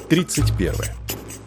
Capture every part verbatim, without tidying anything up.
тридцать первое.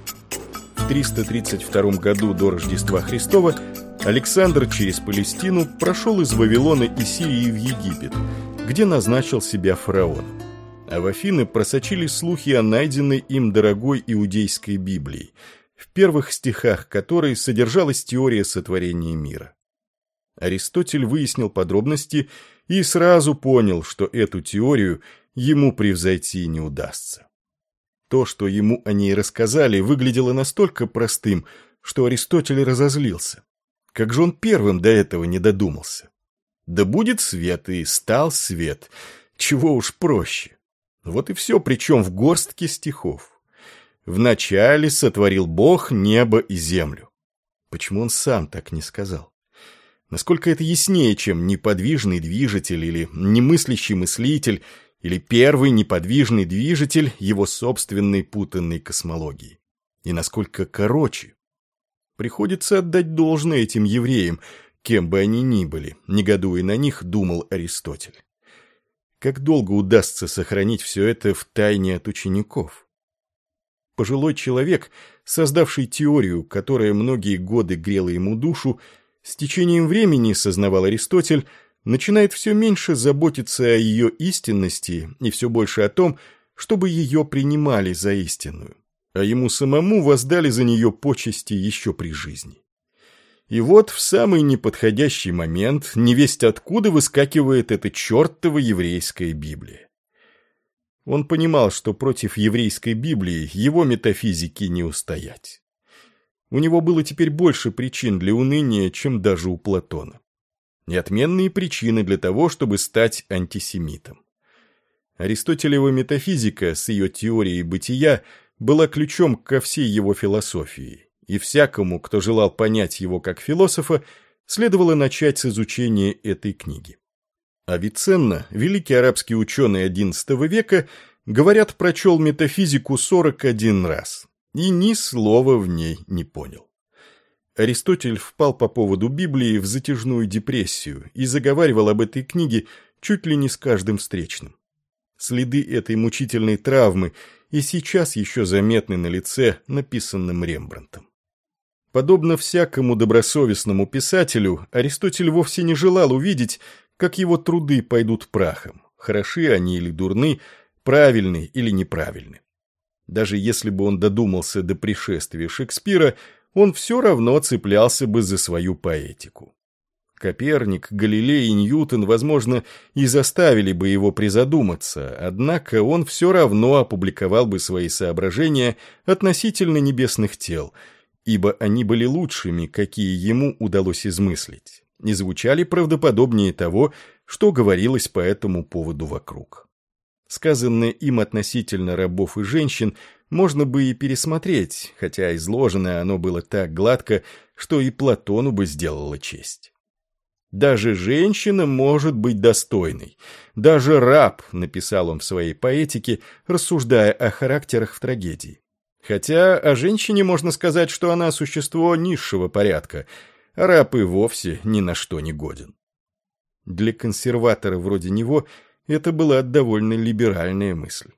В триста тридцать втором году до Рождества Христова Александр через Палестину прошел из Вавилона и Сирии в Египет, где назначил себя фараоном. А в Афины просочились слухи о найденной им дорогой иудейской Библии, в первых стихах которой содержалась теория сотворения мира. Аристотель выяснил подробности и сразу понял, что эту теорию ему превзойти не удастся. То, что ему о ней рассказали, выглядело настолько простым, что Аристотель разозлился. Как же он первым до этого не додумался? Да будет свет, и стал свет. Чего уж проще. Вот и все, причем в горстке стихов. «Вначале сотворил Бог небо и землю». Почему он сам так не сказал? Насколько это яснее, чем неподвижный движитель или немыслящий мыслитель, или первый неподвижный движитель его собственной путанной космологии? И насколько короче? Приходится отдать должное этим евреям, кем бы они ни были, негодуя на них, думал Аристотель. Как долго удастся сохранить все это в тайне от учеников? Пожилой человек, создавший теорию, которая многие годы грела ему душу, с течением времени, сознавал Аристотель, начинает все меньше заботиться о ее истинности и все больше о том, чтобы ее принимали за истинную, а ему самому воздали за нее почести еще при жизни. И вот в самый неподходящий момент невесть откуда выскакивает эта чертова еврейская Библия. Он понимал, что против еврейской Библии его метафизики не устоять. У него было теперь больше причин для уныния, чем даже у Платона. Неотменные причины для того, чтобы стать антисемитом. Аристотелева метафизика с ее теорией бытия была ключом ко всей его философии, и всякому, кто желал понять его как философа, следовало начать с изучения этой книги. Авиценна, великий арабский ученый одиннадцатого века, говорят, прочел метафизику сорок один раз, и ни слова в ней не понял. Аристотель впал по поводу Библии в затяжную депрессию и заговаривал об этой книге чуть ли не с каждым встречным. Следы этой мучительной травмы и сейчас еще заметны на лице, написанном Рембрандтом. Подобно всякому добросовестному писателю, Аристотель вовсе не желал увидеть, как его труды пойдут прахом, хороши они или дурны, правильны или неправильны. Даже если бы он додумался до пришествия Шекспира, он все равно цеплялся бы за свою поэтику. Коперник, Галилей и Ньютон, возможно, и заставили бы его призадуматься, однако он все равно опубликовал бы свои соображения относительно небесных тел, ибо они были лучшими, какие ему удалось измыслить, и звучали правдоподобнее того, что говорилось по этому поводу вокруг. Сказанное им относительно рабов и женщин можно бы и пересмотреть, хотя изложенное оно было так гладко, что и Платону бы сделало честь. «Даже женщина может быть достойной, даже раб», написал он в своей поэтике, рассуждая о характерах в трагедии. Хотя о женщине можно сказать, что она существо низшего порядка, а раб и вовсе ни на что не годен. Для консерватора вроде него это была довольно либеральная мысль.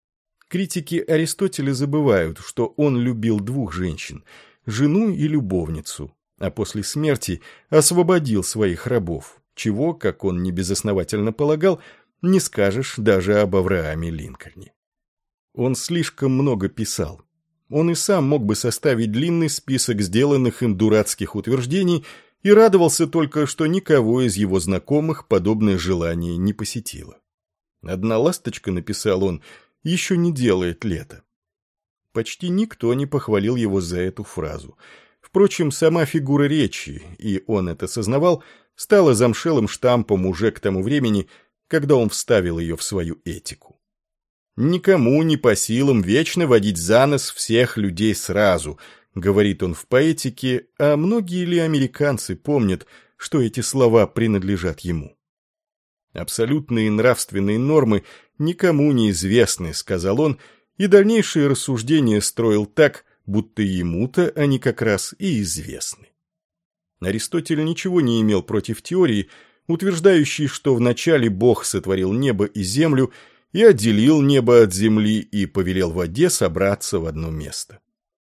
Критики Аристотеля забывают, что он любил двух женщин – жену и любовницу, а после смерти освободил своих рабов, чего, как он небезосновательно полагал, не скажешь даже об Аврааме Линкольне. Он слишком много писал. Он и сам мог бы составить длинный список сделанных им дурацких утверждений и радовался только, что никого из его знакомых подобное желание не посетило. «Одна ласточка», — написал он, — «еще не делает лето». Почти никто не похвалил его за эту фразу. Впрочем, сама фигура речи, и он это сознавал, стала замшелым штампом уже к тому времени, когда он вставил ее в свою этику. «Никому не по силам вечно водить за нос всех людей сразу», — говорит он в поэтике, а многие ли американцы помнят, что эти слова принадлежат ему? «Абсолютные нравственные нормы никому не известны», — сказал он, и дальнейшие рассуждения строил так, будто ему-то они как раз и известны. Аристотель ничего не имел против теории, утверждающей, что вначале Бог сотворил небо и землю, и отделил небо от земли, и повелел воде собраться в одно место.